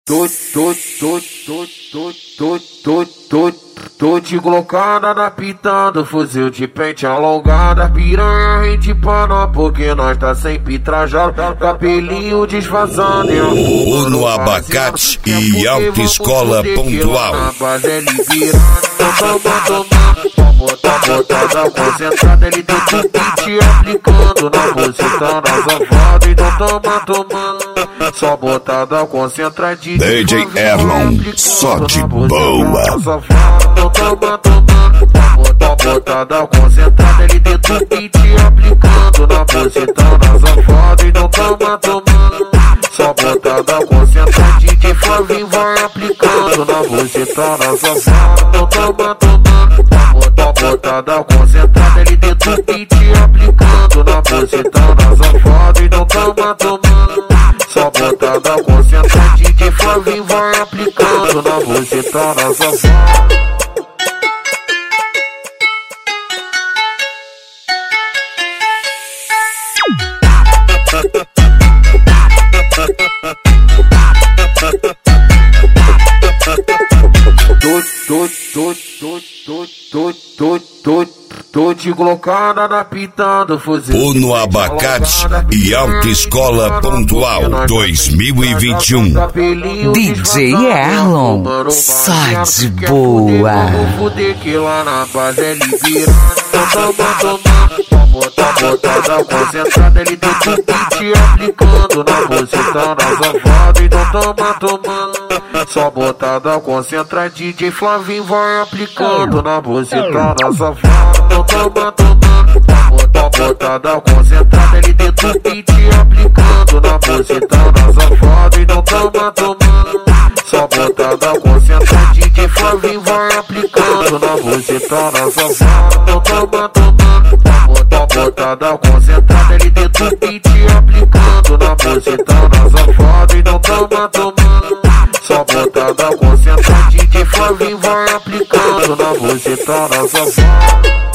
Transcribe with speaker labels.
Speaker 1: Tô de glocada na pitando, fuzil de pente alongada, piranha rende pano, porque nós tá sempre trajado, cabelinho desvazando.
Speaker 2: No abacate e autoescola pontual.
Speaker 1: Na base ele virando, botada concentrada, ele dentro do beat aplicando na posição das alvadas e não toma tomando. Só botada concentradinha.
Speaker 2: DJ Erlon, só de boa.
Speaker 1: Botada concentrada, ele dentro do beat aplicando na posição das alvadas e não toma tomando. Só botada concentradinha de Flavinho vai aplicando na posição das alvadas, não toma tomando. Botada concentrada, ele dentro do beat aplicando na posição das alvadas e não toma tomando. Só botada concentradinha de Flavinho vai aplicando na posição das alvadas. Tô de glocada na pitando, fuzil.
Speaker 2: No abacate e autoescola pontual 2021.
Speaker 3: DJ Erlon, só de boa.
Speaker 1: Fuder que lá na base ele virando. Botada concentrada, ele dentro do beat aplicando na posição das alvadas e não toma tomando. Só botada concentrada, DJ Flavinho vai aplicando na posição das alvadas, não toma tomando. Botada concentrada, ele dentro do beat aplicando na posição das alvadas e não toma tomando. Só botada concentrada, DJ Flavinho vai aplicando na posição das alvadas, não toma tomando. Botada concentrada, ele dentro do beat aplicando na posição das alvadas e não toma tomando. Só botada concentrada, DJ Flavinho vai aplicando na posição das alvadas.